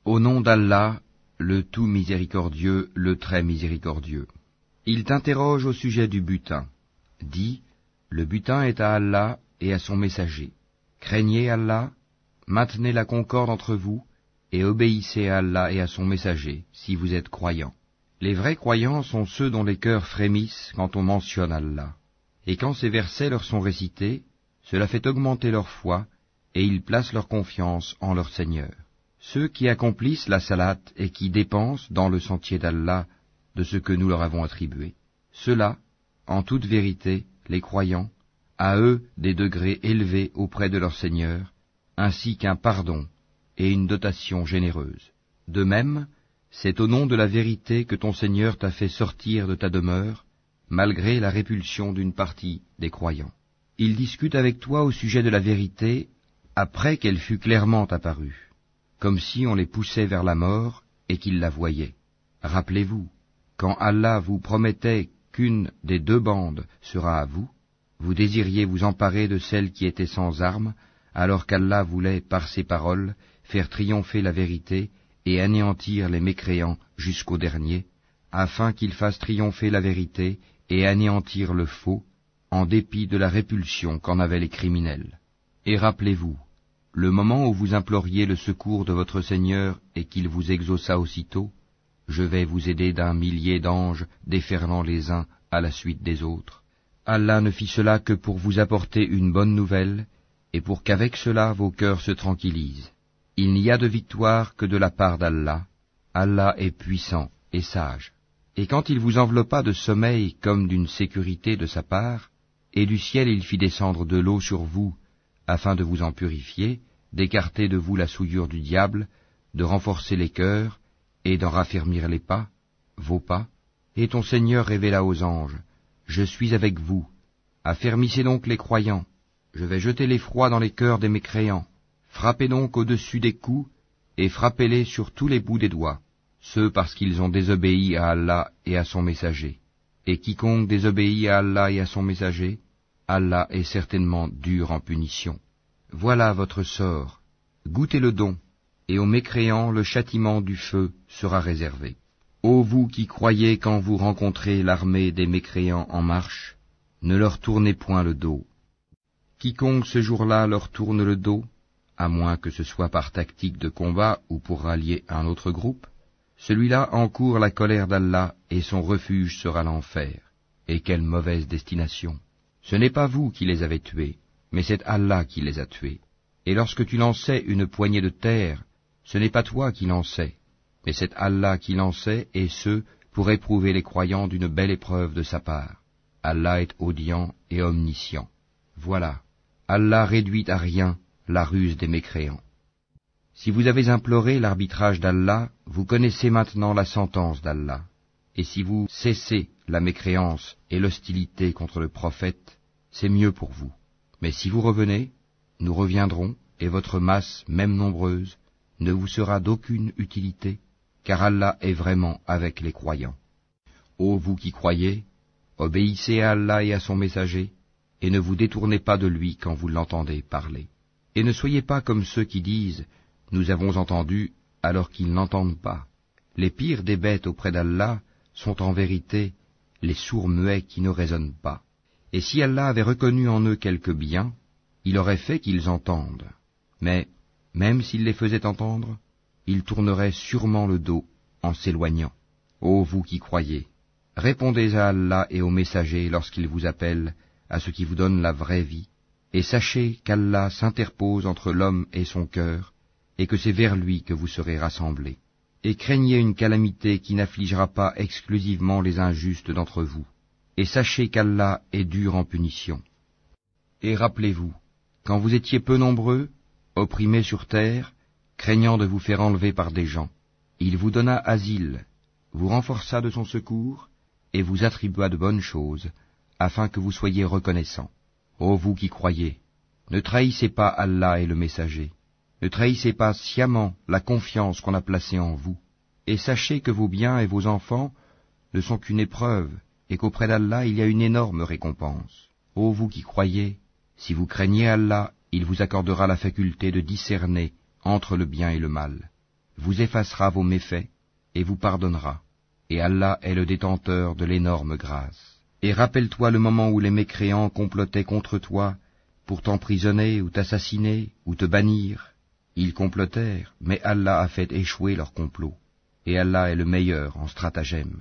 Au nom d'Allah, le tout miséricordieux, le très miséricordieux. Il t'interroge au sujet du butin. Dis, le butin est à Allah et à son messager. Craignez Allah, maintenez la concorde entre vous, et obéissez à Allah et à son messager, si vous êtes croyants. Les vrais croyants sont ceux dont les cœurs frémissent quand on mentionne Allah. Et quand ces versets leur sont récités, cela fait augmenter leur foi, et ils placent leur confiance en leur Seigneur. Ceux qui accomplissent la salate et qui dépensent dans le sentier d'Allah de ce que nous leur avons attribué, ceux-là, en toute vérité, les croyants, à eux des degrés élevés auprès de leur Seigneur, ainsi qu'un pardon et une dotation généreuse. De même, c'est au nom de la vérité que ton Seigneur t'a fait sortir de ta demeure, malgré la répulsion d'une partie des croyants. Il discute avec toi au sujet de la vérité après qu'elle fût clairement apparue, comme si on les poussait vers la mort et qu'ils la voyaient. Rappelez-vous, quand Allah vous promettait qu'une des deux bandes sera à vous, vous désiriez vous emparer de celle qui était sans armes, alors qu'Allah voulait, par ses paroles, faire triompher la vérité et anéantir les mécréants jusqu'au dernier, afin qu'il fasse triompher la vérité et anéantir le faux, en dépit de la répulsion qu'en avaient les criminels. Et rappelez-vous, le moment où vous imploriez le secours de votre Seigneur et qu'il vous exauça aussitôt, je vais vous aider d'un millier d'anges déferlant les uns à la suite des autres. Allah ne fit cela que pour vous apporter une bonne nouvelle, et pour qu'avec cela vos cœurs se tranquillisent. Il n'y a de victoire que de la part d'Allah. Allah est puissant et sage. Et quand il vous enveloppa de sommeil comme d'une sécurité de sa part, et du ciel il fit descendre de l'eau sur vous, afin de vous en purifier, d'écarter de vous la souillure du diable, de renforcer les cœurs, et d'en raffermir les pas, vos pas, et ton Seigneur révéla aux anges, « Je suis avec vous, affermissez donc les croyants, je vais jeter l'effroi dans les cœurs des mécréants, frappez donc au-dessus des coups, et frappez-les sur tous les bouts des doigts, ceux parce qu'ils ont désobéi à Allah et à son messager. Et quiconque désobéit à Allah et à son messager, Allah est certainement dur en punition. Voilà votre sort, goûtez le don, et aux mécréants le châtiment du feu sera réservé. Ô vous qui croyez quand vous rencontrez l'armée des mécréants en marche, ne leur tournez point le dos. Quiconque ce jour-là leur tourne le dos, à moins que ce soit par tactique de combat ou pour rallier un autre groupe, celui-là encourt la colère d'Allah et son refuge sera l'enfer. Et quelle mauvaise destination! Ce n'est pas vous qui les avez tués, mais c'est Allah qui les a tués. Et lorsque tu lançais une poignée de terre, ce n'est pas toi qui lançais, mais c'est Allah qui lançait, et ce, pour éprouver les croyants d'une belle épreuve de sa part. Allah est audient et omniscient. Voilà, Allah réduit à rien la ruse des mécréants. Si vous avez imploré l'arbitrage d'Allah, vous connaissez maintenant la sentence d'Allah. Et si vous cessez la mécréance et l'hostilité contre le prophète, c'est mieux pour vous. Mais si vous revenez, nous reviendrons, et votre masse, même nombreuse, ne vous sera d'aucune utilité, car Allah est vraiment avec les croyants. Ô vous qui croyez, obéissez à Allah et à son messager, et ne vous détournez pas de lui quand vous l'entendez parler. Et ne soyez pas comme ceux qui disent « Nous avons entendu » alors qu'ils n'entendent pas. Les pires des bêtes auprès d'Allah sont en vérité les sourds muets qui ne raisonnent pas. Et si Allah avait reconnu en eux quelque bien, il aurait fait qu'ils entendent. Mais, même s'il les faisait entendre, ils tourneraient sûrement le dos en s'éloignant. Ô vous qui croyez, répondez à Allah et aux messagers lorsqu'ils vous appellent à ce qui vous donne la vraie vie, et sachez qu'Allah s'interpose entre l'homme et son cœur, et que c'est vers lui que vous serez rassemblés. Et craignez une calamité qui n'affligera pas exclusivement les injustes d'entre vous, et sachez qu'Allah est dur en punition. Et rappelez-vous, quand vous étiez peu nombreux, opprimés sur terre, craignant de vous faire enlever par des gens, il vous donna asile, vous renforça de son secours, et vous attribua de bonnes choses, afin que vous soyez reconnaissants. Ô vous qui croyez, ne trahissez pas Allah et le messager, ne trahissez pas sciemment la confiance qu'on a placée en vous, et sachez que vos biens et vos enfants ne sont qu'une épreuve, et qu'auprès d'Allah il y a une énorme récompense. Ô vous qui croyez, si vous craignez Allah, il vous accordera la faculté de discerner entre le bien et le mal. vous effacera vos méfaits et vous pardonnera, et Allah est le détenteur de l'énorme grâce. Et rappelle-toi le moment où les mécréants complotaient contre toi pour t'emprisonner ou t'assassiner ou te bannir. Ils complotèrent, mais Allah a fait échouer leur complot, et Allah est le meilleur en stratagème.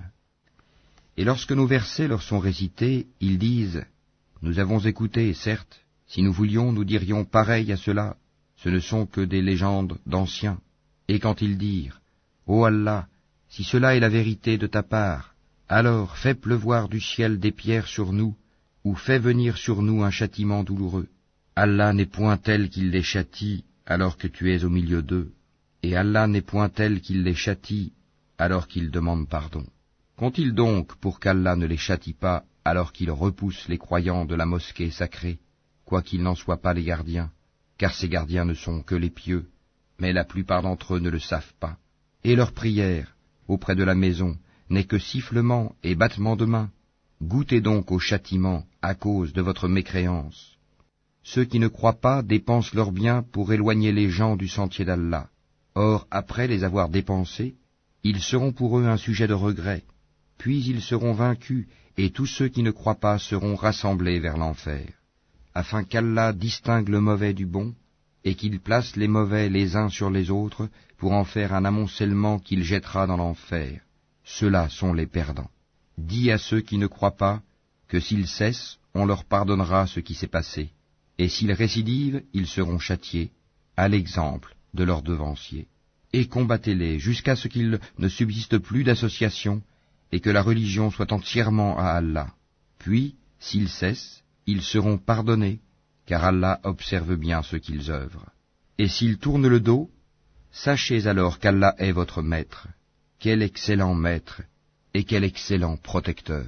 Et lorsque nos versets leur sont récités, ils disent « Nous avons écouté, certes, si nous voulions, nous dirions pareil à cela, ce ne sont que des légendes d'anciens. » Et quand ils dirent « Ô Allah, si cela est la vérité de ta part, alors fais pleuvoir du ciel des pierres sur nous, ou fais venir sur nous un châtiment douloureux. Allah n'est point tel qu'il les châtie alors que tu es au milieu d'eux, et Allah n'est point tel qu'il les châtie alors qu'ils demandent pardon. Qu'ont-ils donc pour qu'Allah ne les châtie pas alors qu'il repousse les croyants de la mosquée sacrée, quoiqu'ils n'en soient pas les gardiens, car ces gardiens ne sont que les pieux, mais la plupart d'entre eux ne le savent pas. Et leur prière auprès de la maison n'est que sifflement et battement de main. Goûtez donc au châtiment à cause de votre mécréance. Ceux qui ne croient pas dépensent leurs biens pour éloigner les gens du sentier d'Allah. Or, après les avoir dépensés, ils seront pour eux un sujet de regret. Puis ils seront vaincus, et tous ceux qui ne croient pas seront rassemblés vers l'enfer, afin qu'Allah distingue le mauvais du bon, et qu'il place les mauvais les uns sur les autres, pour en faire un amoncellement qu'il jettera dans l'enfer. Ceux-là sont les perdants. Dis à ceux qui ne croient pas, que s'ils cessent, on leur pardonnera ce qui s'est passé, et s'ils récidivent, ils seront châtiés, à l'exemple de leurs devanciers. Et combattez-les jusqu'à ce qu'il ne subsiste plus d'association, et que la religion soit entièrement à Allah. Puis, s'ils cessent, ils seront pardonnés, car Allah observe bien ce qu'ils œuvrent. Et s'ils tournent le dos, sachez alors qu'Allah est votre maître. Quel excellent maître, et quel excellent protecteur.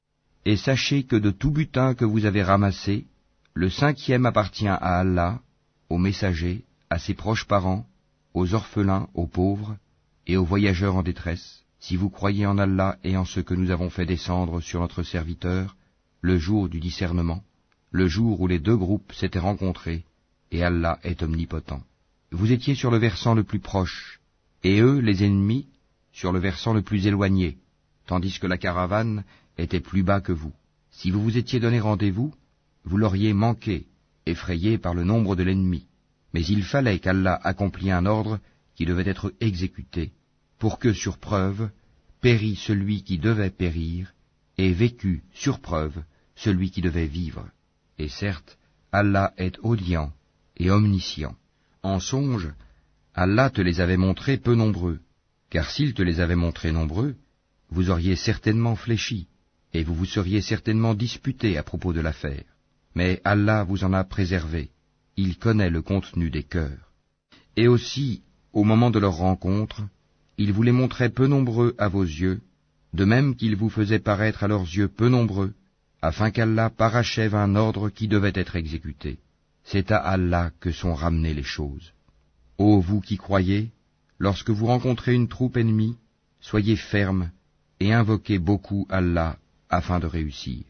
Et sachez que de tout butin que vous avez ramassé, le 5e appartient à Allah, aux messagers, à ses proches parents, aux orphelins, aux pauvres, et aux voyageurs en détresse, si vous croyez en Allah et en ce que nous avons fait descendre sur notre serviteur, le jour du discernement, le jour où les deux groupes s'étaient rencontrés, et Allah est omnipotent. Vous étiez sur le versant le plus proche, et eux, les ennemis, sur le versant le plus éloigné, tandis que la caravane était plus bas que vous. Si vous vous étiez donné rendez-vous, vous l'auriez manqué, effrayé par le nombre de l'ennemi. Mais il fallait qu'Allah accomplît un ordre qui devait être exécuté, pour que, sur preuve, pérît celui qui devait périr, et vécut, sur preuve, celui qui devait vivre. Et certes, Allah est audient et omniscient. En songe, Allah te les avait montrés peu nombreux, car s'il te les avait montrés nombreux, vous auriez certainement fléchi, et vous vous seriez certainement disputé à propos de l'affaire. Mais Allah vous en a préservé, il connaît le contenu des cœurs. Et aussi, au moment de leur rencontre, il vous les montrait peu nombreux à vos yeux, de même qu'il vous faisait paraître à leurs yeux peu nombreux, afin qu'Allah parachève un ordre qui devait être exécuté. C'est à Allah que sont ramenées les choses. Ô vous qui croyez, lorsque vous rencontrez une troupe ennemie, soyez fermes et invoquez beaucoup Allah afin de réussir.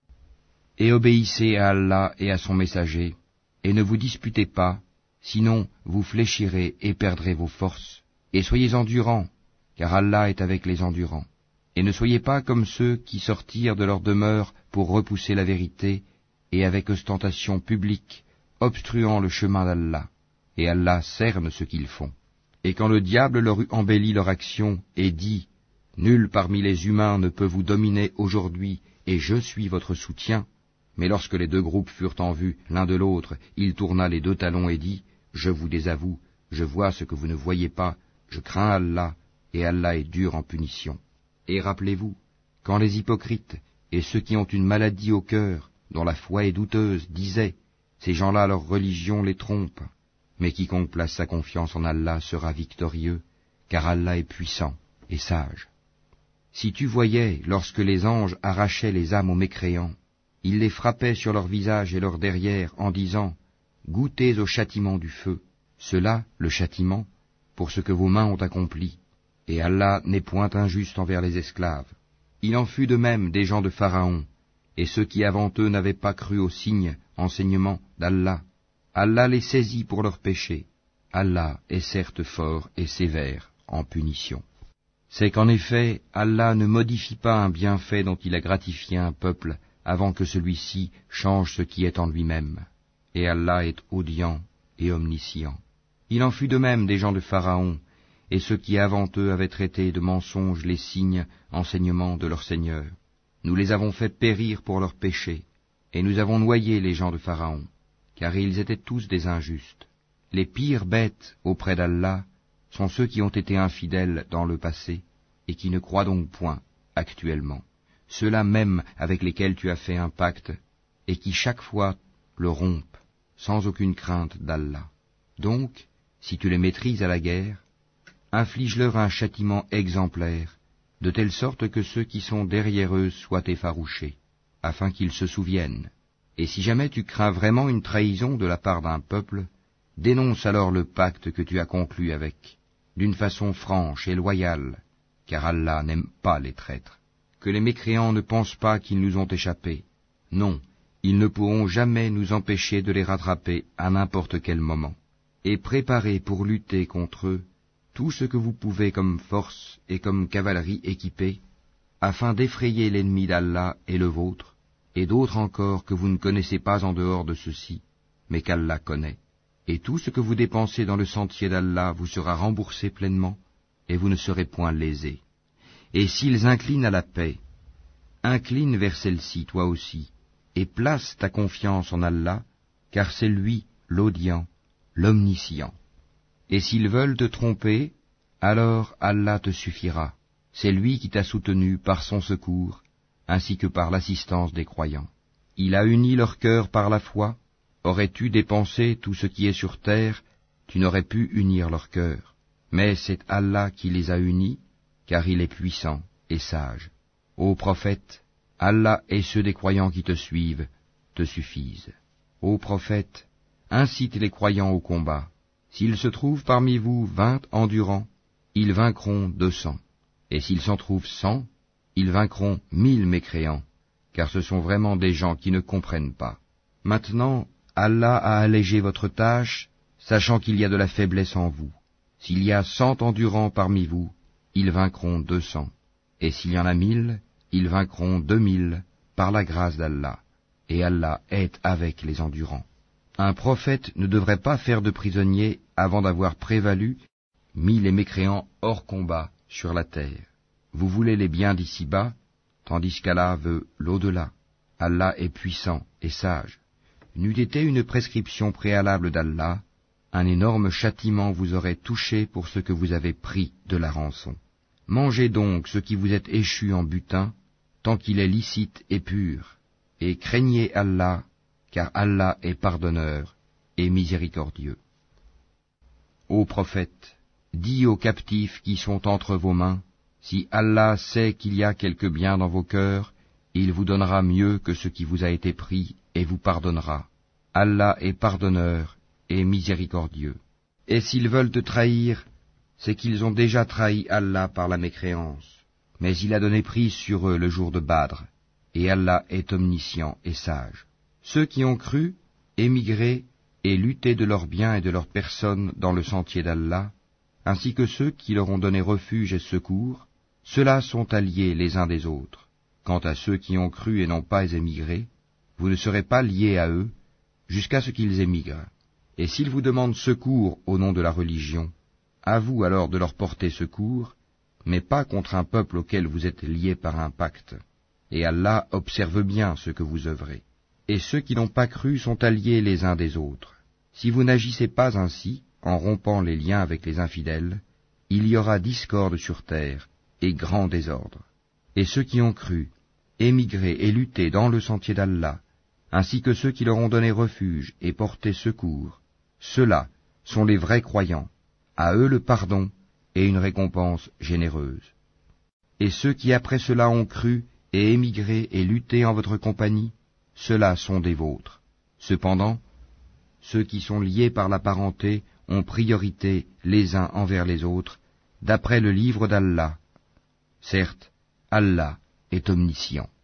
Et obéissez à Allah et à son messager, et ne vous disputez pas, sinon vous fléchirez et perdrez vos forces, et soyez endurants, car Allah est avec les endurants. Et ne soyez pas comme ceux qui sortirent de leur demeure pour repousser la vérité, et avec ostentation publique, obstruant le chemin d'Allah, et Allah cerne ce qu'ils font. Et quand le diable leur eut embelli leur action, et dit, « Nul parmi les humains ne peut vous dominer aujourd'hui, et je suis votre soutien », mais lorsque les deux groupes furent en vue l'un de l'autre, il tourna les deux talons et dit, « Je vous désavoue, je vois ce que vous ne voyez pas, je crains Allah, et Allah est dur en punition. » Et rappelez-vous, quand les hypocrites et ceux qui ont une maladie au cœur, dont la foi est douteuse, disaient, « Ces gens-là, leur religion les trompe. » Mais quiconque place sa confiance en Allah sera victorieux, car Allah est puissant et sage. Si tu voyais, lorsque les anges arrachaient les âmes aux mécréants, ils les frappaient sur leur visage et leur derrière en disant, « Goûtez au châtiment du feu. » Cela, le châtiment, pour ce que vos mains ont accompli. Et Allah n'est point injuste envers les esclaves. Il en fut de même des gens de Pharaon, et ceux qui avant eux n'avaient pas cru aux signes, enseignements d'Allah. Allah les saisit pour leurs péchés. Allah est certes fort et sévère en punition. C'est qu'en effet, Allah ne modifie pas un bienfait dont il a gratifié un peuple avant que celui-ci change ce qui est en lui-même. Et Allah est audient et omniscient. Il en fut de même des gens de Pharaon, et ceux qui avant eux avaient traité de mensonges les signes, enseignements de leur Seigneur. Nous les avons fait périr pour leurs péchés, et nous avons noyé les gens de Pharaon, car ils étaient tous des injustes. Les pires bêtes auprès d'Allah sont ceux qui ont été infidèles dans le passé, et qui ne croient donc point actuellement. Ceux-là même avec lesquels tu as fait un pacte, et qui chaque fois le rompent, sans aucune crainte d'Allah. Donc, si tu les maîtrises à la guerre, inflige-leur un châtiment exemplaire, de telle sorte que ceux qui sont derrière eux soient effarouchés, afin qu'ils se souviennent. Et si jamais tu crains vraiment une trahison de la part d'un peuple, dénonce alors le pacte que tu as conclu avec, d'une façon franche et loyale, car Allah n'aime pas les traîtres. Que les mécréants ne pensent pas qu'ils nous ont échappé. Non, ils ne pourront jamais nous empêcher de les rattraper à n'importe quel moment. Et préparez pour lutter contre eux tout ce que vous pouvez comme force et comme cavalerie équipée, afin d'effrayer l'ennemi d'Allah et le vôtre, et d'autres encore que vous ne connaissez pas en dehors de ceux-ci, mais qu'Allah connaît. Et tout ce que vous dépensez dans le sentier d'Allah vous sera remboursé pleinement, et vous ne serez point lésés. Et s'ils inclinent à la paix, incline vers celle-ci toi aussi, et place ta confiance en Allah, car c'est lui l'audient, l'omniscient. Et s'ils veulent te tromper, alors Allah te suffira. C'est lui qui t'a soutenu par son secours, ainsi que par l'assistance des croyants. Il a uni leur cœur par la foi. Aurais-tu dépensé tout ce qui est sur terre, tu n'aurais pu unir leur cœur. Mais c'est Allah qui les a unis, car il est puissant et sage. Ô prophète, Allah et ceux des croyants qui te suivent te suffisent. Ô prophète, incite les croyants au combat. S'il se trouve parmi vous 20 endurants, ils vaincront 200. Et s'il s'en trouve 100, ils vaincront 1000 mécréants, car ce sont vraiment des gens qui ne comprennent pas. Maintenant, Allah a allégé votre tâche, sachant qu'il y a de la faiblesse en vous. S'il y a 100 endurants parmi vous, ils vaincront 200. Et s'il y en a 1000, ils vaincront 2000, par la grâce d'Allah. Et Allah est avec les endurants. Un prophète ne devrait pas faire de prisonniers avant d'avoir prévalu, mis les mécréants hors combat sur la terre. Vous voulez les biens d'ici-bas, tandis qu'Allah veut l'au-delà. Allah est puissant et sage. N'eût été une prescription préalable d'Allah, un énorme châtiment vous aurait touché pour ce que vous avez pris de la rançon. Mangez donc ce qui vous est échu en butin, tant qu'il est licite et pur, et craignez Allah, car Allah est pardonneur et miséricordieux. Ô prophète, dis aux captifs qui sont entre vos mains, si Allah sait qu'il y a quelque bien dans vos cœurs, il vous donnera mieux que ce qui vous a été pris et vous pardonnera. Allah est pardonneur et miséricordieux. Et s'ils veulent te trahir, c'est qu'ils ont déjà trahi Allah par la mécréance. Mais il a donné prise sur eux le jour de Badr, et Allah est omniscient et sage. Ceux qui ont cru, émigré et lutté de leurs biens et de leurs personnes dans le sentier d'Allah, ainsi que ceux qui leur ont donné refuge et secours, ceux-là sont alliés les uns des autres. Quant à ceux qui ont cru et n'ont pas émigré, vous ne serez pas liés à eux jusqu'à ce qu'ils émigrent. Et s'ils vous demandent secours au nom de la religion, à vous alors de leur porter secours, mais pas contre un peuple auquel vous êtes liés par un pacte. Et Allah observe bien ce que vous œuvrez. Et ceux qui n'ont pas cru sont alliés les uns des autres. Si vous n'agissez pas ainsi, en rompant les liens avec les infidèles, il y aura discorde sur terre et grand désordre. Et ceux qui ont cru, émigré et lutté dans le sentier d'Allah, ainsi que ceux qui leur ont donné refuge et porté secours, ceux-là sont les vrais croyants, à eux le pardon et une récompense généreuse. Et ceux qui après cela ont cru et émigré et lutté en votre compagnie, ceux-là sont des vôtres. Cependant, ceux qui sont liés par la parenté ont priorité les uns envers les autres, d'après le livre d'Allah. Certes, Allah est omniscient.